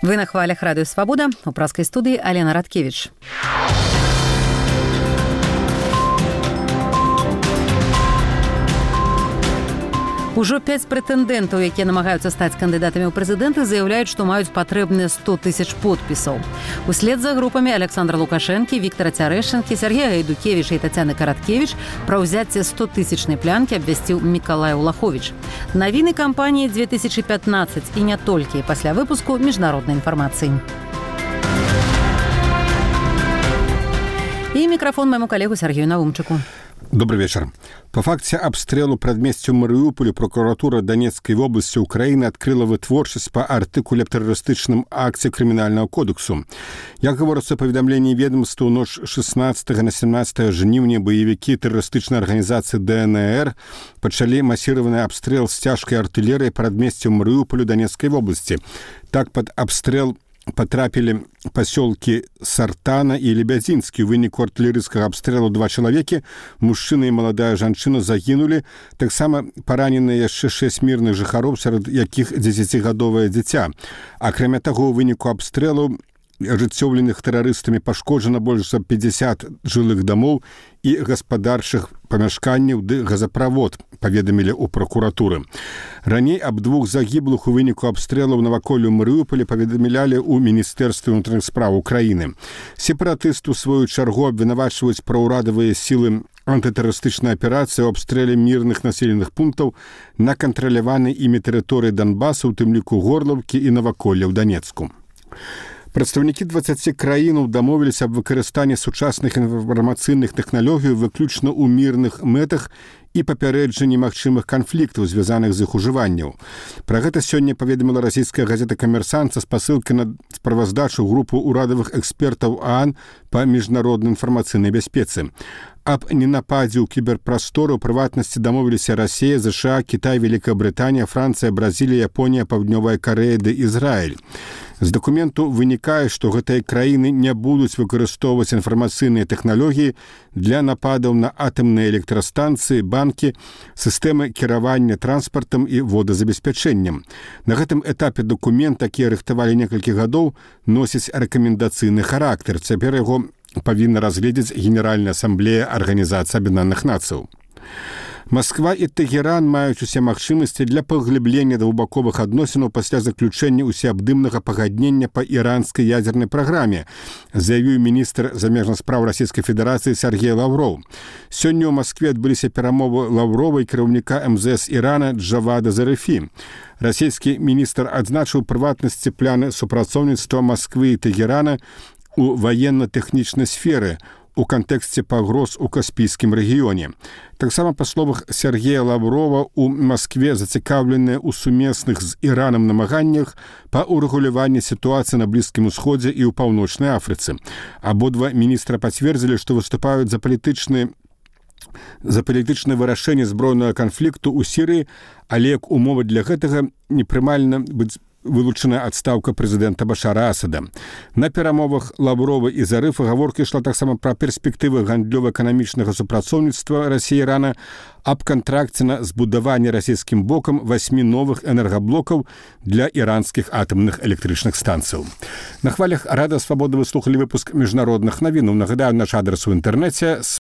Вы на хвалях радыё Свабода, у праскай студыі Алена Радкевіч. Ужо 5 прэтэндэнтаў, якія намагаюцца стаць кандыдатамі ў прэзідэнты, заяўляюць, што маюць патрэбныя 100 000 подпісаў. Услед за групамі Александра Лукашэнкі, Віктара Цярэшчынкі, Сергея Гайдукевіча і Тацяны Караткевіч пра ўзяцце 100-000 плянкі абвясціў Мікалай Улаховіч. Навіны кампаніі 2015 і не толькі пасля выпуску міжнароднай інфармацыі. І мікрафон майму калегу Сергею Наумчыку. Добрый вечер. По факте обстрелу предместью Маріуполя прокуратура Донецкой области Украины открыла вытворчесть по артикуле террористичном акте Криминального кодексу. Як говорится в поведомлении ведомства, у ночь 16 на 17 жнівня боевики террористичной организации ДНР почали массированный обстрел с тяжкой артиллерией предместью Маріуполя Донецкой области. Так под обстрел потрапили поселки Сартана и Лебязинский. В вынику артиллерийского обстрела 2 человека, мужчина и молодая женщина, загинули. Так само поранены еще 6 мирных жыхароў, сярод якіх 10-гадовае дзіця. Акрамя таго, у вынику обстрелу ажыццёўленых тэрарыстамі пашкоджана больш за 50 жылых дамоў і гаспадарчых памяшканняў ды газаправод, паведамілі ў пракуратуры. Раней аб 2 загіблых у выніку абстрэлаў наваколлю Маріуполя паведамлялі ў Міністэрстве ўнутраных спраў Украіны. Сепаратысты, у сваю чаргу, абвінавачваюць праўрадавыя сілы антытэрарыстычнай аперацыі ў абстрэле мірных населеных пунктаў на кантраляванай імі тэрыторыі Донбаса, у тым ліку Горлаўкі і наваколля ў Донецку. Прадстаўнікі 20 краінаў дамовіліся аб выкарыстанні сучасных інфармацыйных тэхналогій выключна ў мірных мэтах і папярэджанні магчымых канфліктаў, звязаных з іх ужыванняў. Пра гэта сёння паведаміла расійская газета «Камерсант» са спасылкай на справаздачу групу ўрадавых экспертаў ААН па міжнароднай інфармацыйнай бяспецы. Аб ненападзе ў кіберпрастору ў прыватнасці дамовіліся Расія, ЗША, Кітай, Вялікая Брытанія, Францыя, Бразілія, Японія, Паўднёвая Карэя ды Ізраіль. З дакументу вынікае, што гэтыя краіны не будуць выкарыстоўваць інфармацыйныя тэхналогіі для нападаў на атамныя электрастанцыі, банкі, сістэмы кіравання транспартам і водазабеспячэннем. На гэтым этапе дакумент, які рыхтавалі некалькі гадоў, носіць рэкамендацыйны характар. Цяпер яго павінна разгледзець Генеральная асамблея Арганізацыі Аб'яднаных Нацыяў. Москва і Тегеран маюць усе магчымасці для паглыблення двухбаковых адносінаў пасля заключэння усеабдымнага пагаднення па іранскай ядзернай праграме, заявіў міністр замежных спраў Расійскай Федэрацыі Сергей Лавроў. Сёння ў Маскве адбыліся перамовы Лаврова і кіраўніка МЗС Ірана Джавада Зарыфі. Расійскі міністр адзначыў прыватнасці планы супрацоўніцтва Масквы і Тегерана у ваенна-тэхнічнай сферы у кантэксце пагроз у Каспійскім рэгіёне. Таксама, па словах Сергея Лаврова, у Маскве зацікаўленыя ў сумесных з Іранам намаганнях па ўрэгуляванні сітуацыі на Блізкім Усходзе і ў Паўночнай Афрыцы. Абодва міністра пацвердзілі, што выступаюць за палітычнае вырашэнне збройнага канфлікту ў Сірыі, але як умова для гэтага непрымальна быць вылучана адстаўка прэзідэнта Башара Асада. На перамовах Лаврова і Зарыфа гаворка ішла таксама пра перспектывы гандлёва-эканамічнага супрацоўніцтва Расіі і Ірана, аб кантракце на збудаванне расійскім бокам 8 новых энергаблокаў для іранскіх атамных электрычных станцыяў. На хвалях радыё Свабода вы слухалі выпуск міжнародных навінаў. Нагадаю, наш адрас у інтэрнэце